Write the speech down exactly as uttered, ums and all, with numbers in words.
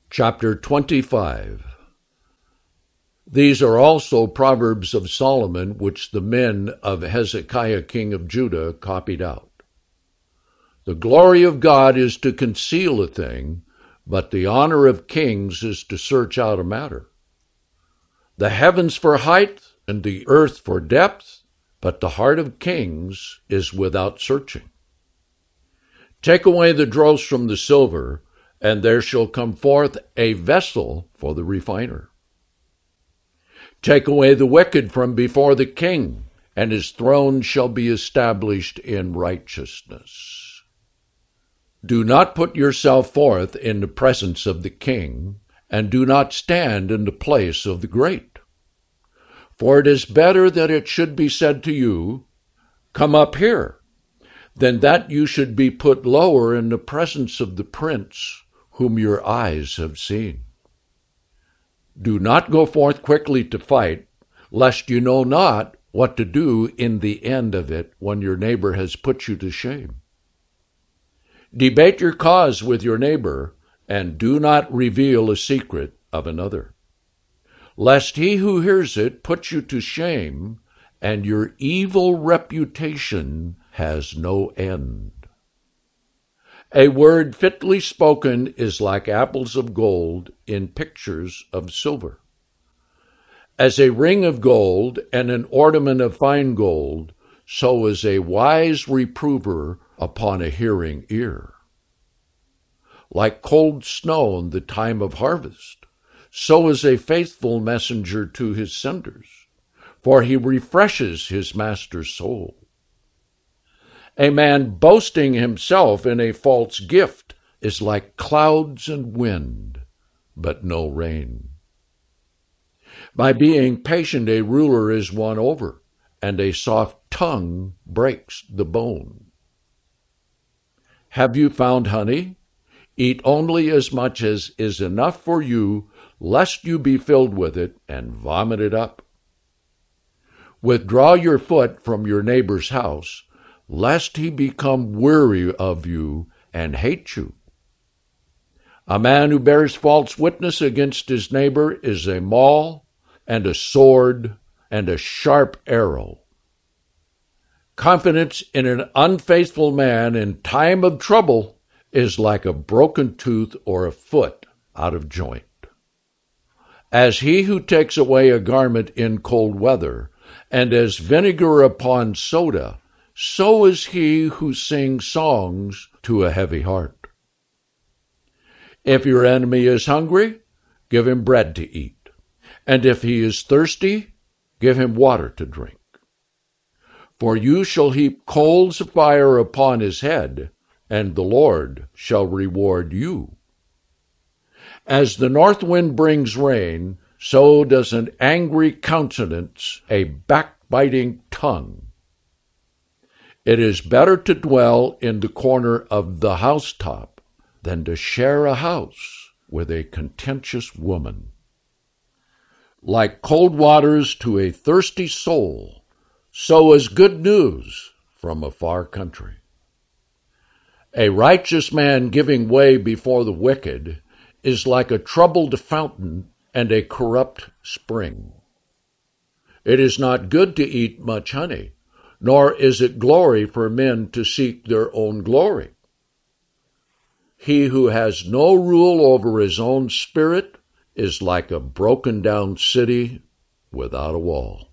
Chapter twenty-five. These are also proverbs of Solomon, which the men of Hezekiah king of Judah copied out. The glory of God is to conceal a thing, but the honor of kings is to search out a matter. The heavens for height and the earth for depth, but the heart of kings is without searching. Take away the dross from the silver, and there shall come forth a vessel for the refiner. Take away the wicked from before the king, and his throne shall be established in righteousness. Do not put yourself forth in the presence of the king, and do not stand in the place of the great. For it is better that it should be said to you, "Come up here," than that you should be put lower in the presence of the prince whom your eyes have seen. Do not go forth quickly to fight, lest you know not what to do in the end of it when your neighbor has put you to shame. Debate your cause with your neighbor, and do not reveal a secret of another, lest he who hears it put you to shame, and your evil reputation has no end. A word fitly spoken is like apples of gold in pictures of silver. As a ring of gold and an ornament of fine gold, so is a wise reprover upon a hearing ear. Like cold snow in the time of harvest, so is a faithful messenger to his senders, for he refreshes his master's soul. A man boasting himself in a false gift is like clouds and wind, but no rain. By being patient a ruler is won over, and a soft tongue breaks the bone. Have you found honey? Eat only as much as is enough for you, lest you be filled with it and vomit it up. Withdraw your foot from your neighbor's house, lest he become weary of you and hate you. A man who bears false witness against his neighbor is a maul and a sword and a sharp arrow. Confidence in an unfaithful man in time of trouble is like a broken tooth or a foot out of joint. As he who takes away a garment in cold weather, and as vinegar upon soda, so is he who sings songs to a heavy heart. If your enemy is hungry, give him bread to eat, and if he is thirsty, give him water to drink. For you shall heap coals of fire upon his head, and the Lord shall reward you. As the north wind brings rain, so does an angry countenance a backbiting tongue. It is better to dwell in the corner of the housetop than to share a house with a contentious woman. Like cold waters to a thirsty soul, so is good news from a far country. A righteous man giving way before the wicked is like a troubled fountain and a corrupt spring. It is not good to eat much honey, nor is it glory for men to seek their own glory. He who has no rule over his own spirit is like a broken down city without a wall.